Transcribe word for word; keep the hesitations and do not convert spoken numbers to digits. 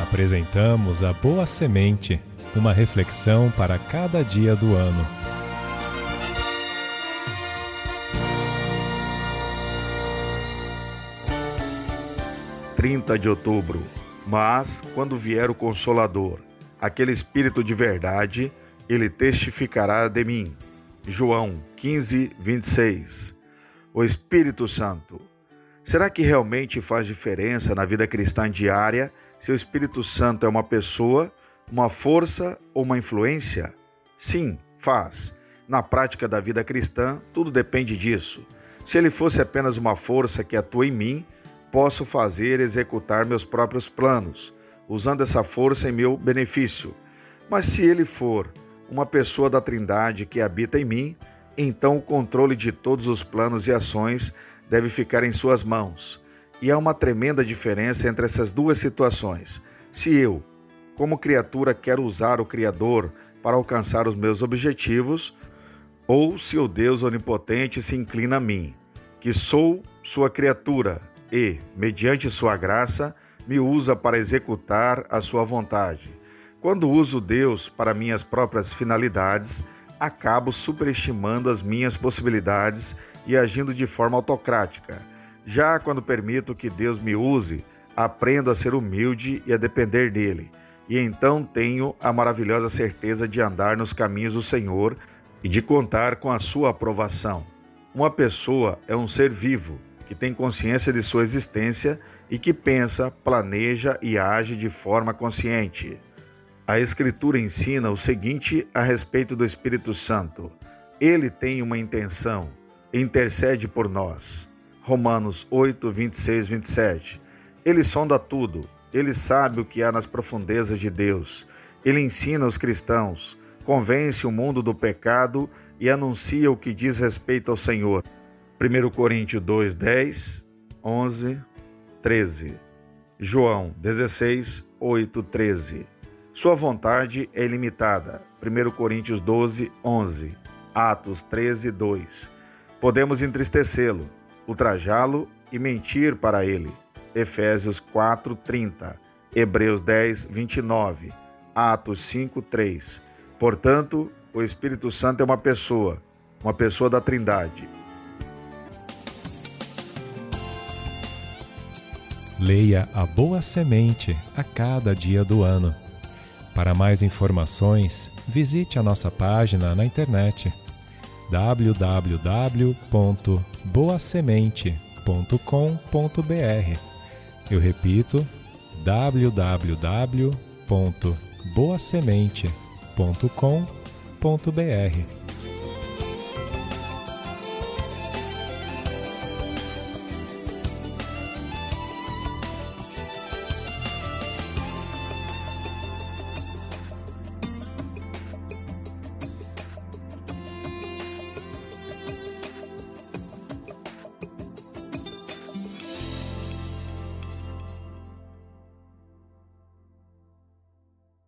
Apresentamos a Boa Semente, uma reflexão para cada dia do ano. trinta de outubro. Mas, quando vier o Consolador, aquele Espírito de verdade, ele testificará de mim. João quinze, vinte e seis. O Espírito Santo. Será que realmente faz diferença na vida cristã diária se o Espírito Santo é uma pessoa, uma força ou uma influência? Sim, faz. Na prática da vida cristã, tudo depende disso. Se ele fosse apenas uma força que atua em mim, posso fazer e executar meus próprios planos, usando essa força em meu benefício. Mas se ele for uma pessoa da Trindade que habita em mim, então o controle de todos os planos e ações deve ficar em suas mãos. E há uma tremenda diferença entre essas duas situações. Se eu, como criatura, quero usar o Criador para alcançar os meus objetivos, ou se o Deus onipotente se inclina a mim, que sou sua criatura, e, mediante sua graça, me usa para executar a sua vontade. Quando uso Deus para minhas próprias finalidades, acabo superestimando as minhas possibilidades e agindo de forma autocrática. Já quando permito que Deus me use, aprendo a ser humilde e a depender dele. E então tenho a maravilhosa certeza de andar nos caminhos do Senhor e de contar com a sua aprovação. Uma pessoa é um ser vivo, que tem consciência de sua existência e que pensa, planeja e age de forma consciente. A Escritura ensina o seguinte a respeito do Espírito Santo. Ele tem uma intenção, intercede por nós. Romanos oito, vinte e seis, vinte e sete. Ele sonda tudo, ele sabe o que há nas profundezas de Deus. Ele ensina os cristãos, convence o mundo do pecado e anuncia o que diz respeito ao Senhor. primeira Coríntios dois, dez, onze, treze. João dezesseis, oito, treze. Sua vontade é ilimitada. primeira Coríntios doze, onze. Atos treze, dois. Podemos entristecê-lo, ultrajá-lo e mentir para ele. Efésios quatro, trinta. Hebreus dez, vinte e nove. Atos cinco, três. Portanto, o Espírito Santo é uma pessoa, uma pessoa da Trindade. Leia a Boa Semente a cada dia do ano. Para mais informações, visite a nossa página na internet w w w ponto boa semente ponto com ponto b r. Eu repito, w w w ponto boa semente ponto com ponto b r.